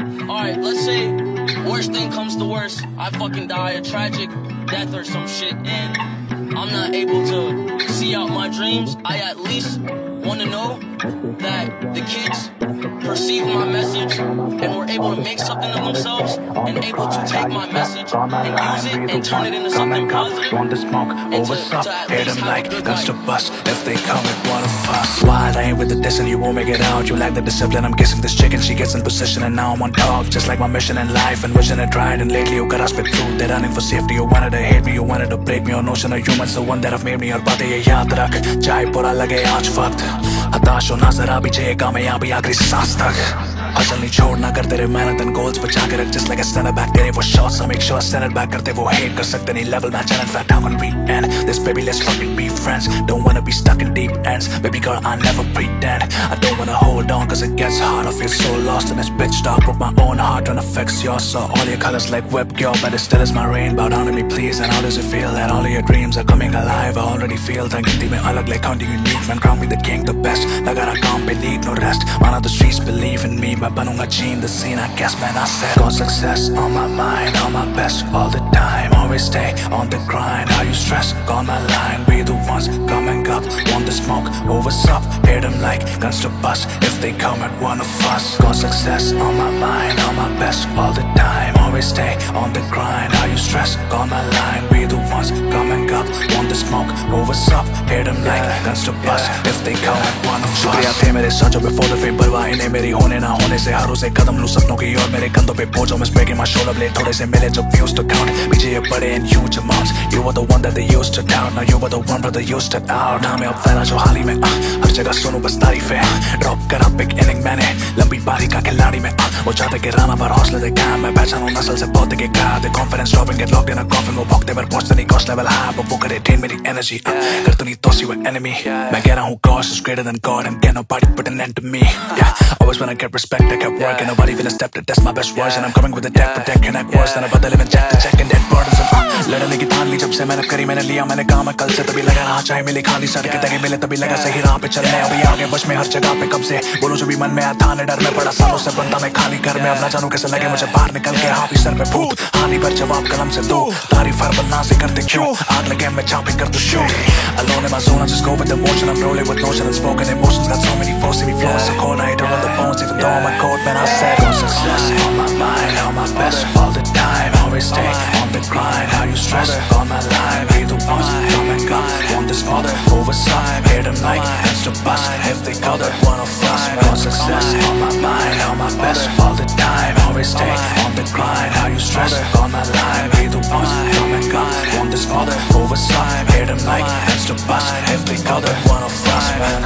Alright, let's say worst thing comes to worst, I fucking die a tragic death or some shit, and I'm not able to see out my dreams. I at least want to know that the kids perceive my message and were able to make something of themselves and able to take my message and use it and turn it into something positive Want to smoke, and oversup, to at hate least them have like a good guns to life. bust. If they come at one of us, wild I ain't with the diss and you won't make it out. You lack the discipline, I'm kissing this chicken, she gets in position and now I'm on top. Just like my mission in life and vision it right. And lately you got us with truth, they're running for safety. You wanted to hate me, you wanted to break me. Your notion of humans, the one that have made me. और बातें ये याद रख, चाहे बुरा लगे आज वक्त, हताश हो ना जरा भी, चाहिए कामयाबी आखिरी सांस तक. Hustle नहीं छोड़ना, कर तेरे मेहनत and goals बचा के रख. Just like a center back, तेरे वो shots, I make sure I send it back. करते वो hate कर सकते नहीं level match, and in fact how can we end this, baby? Let's fucking be friends. Don't wanna be stuck in deep ends, baby girl, I never pretend. I don't wanna hold on cause it gets hard. I feel so lost in this bitch dark with my own heart trying to fix yours. So all your colors like whip girl, but it still is my rain. Bow down to me please, and how does it feel that all of your dreams are coming alive? I already feel that गिनती में अलग like counting unique. Man crown me the king, the best. लगा रहा काम पे lead, no rest. Mana the streets believe in me. मैं बनूंगा gene the scene, I guess man I said. Got success on my mind, on my best all the time. Always stay on the grind. How you stress? Call my line. We the ones coming up. Want the smoke, oversup. Hate them like guns to bust. If they come at one of us. Got success on my mind, on my best all the time. Always stay on the grind. How you stress? Call my line. We the ones coming up. Want the smoke, oversup. Hate them like guns to bust. If they come at one of us. शुक्रिया थे मेरे साथों before the fame, परवाह इन्हें मेरी होने ना होने से. हर रोज एक कदम लूं सपनों की और मेरे कंधों पे बोझ. I'm breaking my shoulder blade. थोड़े से मिले जब views to count. पीछे ये पड़े in huge amounts. You were the one that they used to doubt. Now you were the one brother you stood out. नाम है अब फैला जो हाल ही में. हर जगह सुनूं बस तारीफें. Drop करा big inning मैंने लंबी पारी का खिलाड़ी में. वो चाहते कि राना पर हौसले दिखा. मैं पहचानूं नस्ल से बहुत के कहा. The confidence dropping, get locked in a coffin. वो भौंकते पर पहुंचते नहीं cost level high. But वो करे drain मेरी energy. कर तू नहीं toss you an enemy. मैं कह रहा हूँ gosh is greater than God, and can't nobody put an end to me. Yeah, always when I get respect, I kept working. Nobody finna step to test my best words, and I'm coming with a tech, protect, connect worse than a bottle living check to check and dead borders of लड़ने की ठान ली जब से मैंने करी. मैंने लिया मैंने काम है कल से, तभी लगा रहा चाहे मिले खाली सड़कें तक मिले, तभी लगा सही राह पे चलने. अभी आगे बस में हर जगह पे कब से बोलूं जो भी मन में आता ने डर में पड़ा सालों से बनता मैं खाली घर में. अब ना जानूं कैसे लगे मुझे बाहर निकल के. हाफी सर पे भूत हानि पर जवाब कलम से दो. तारीफ हर बलना से करते क्यों आग लगे मैं chopping कर दूं shoot. Alone in my zone, I just go with the motion. I'm rolling with notion and spoken emotions. Got so many forces, me flowing so cold. I hate to run the bones, even though I'm a cold man. I said, got success on my mind, on my best all the time. Always stay on the grind. How you stress? On my line, be the ones coming up. Want this mother oversight. Hate them like hands to bust. If they call that one of us. Got success on my mind, on my best all the time. Always stay on the grind. How you stress? On my line, be the ones coming up. Want this mother oversight. Hate them like hands to bust. If they call that one of us, man.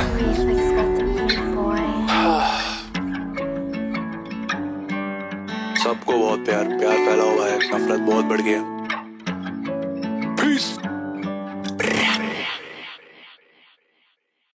सबको बहुत प्यार प्यार फैला हुआ है, नफरत बहुत बढ़ गई है.